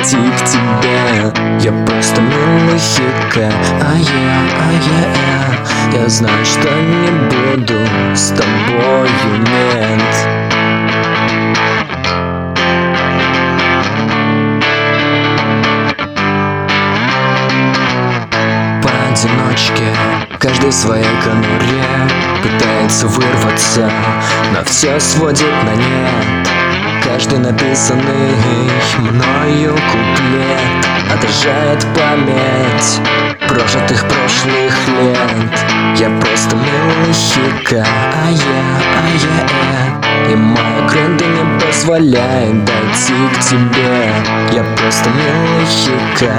дойти к тебе. Я просто милый хика, я знаю, что не буду с тобою, нет. Поодиночке, каждый в своей конуре пытается вырваться, но все сводит на нет. Каждый написанный мною куплет отражает память прожитых прошлых лет. Я просто милый хика, и моя крыта не позволяет дойти к тебе. Я просто милый хика,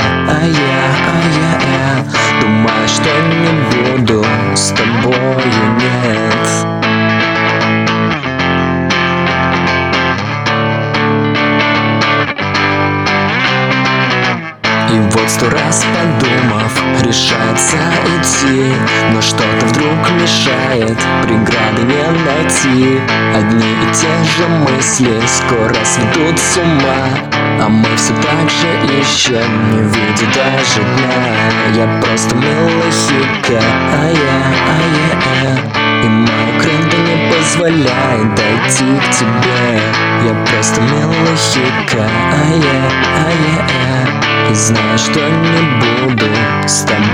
думаю, что не буду с тобою, нет. И вот 100 раз подумав, решается идти, но что-то вдруг мешает, преграды не найти. Одни и те же мысли скоро сведут с ума, а мы все так же ищем, не видя даже дна. Я просто милый хика, и моя крыта не позволяет дойти к тебе. Я просто милый хика, и знаю, что не буду с тобой.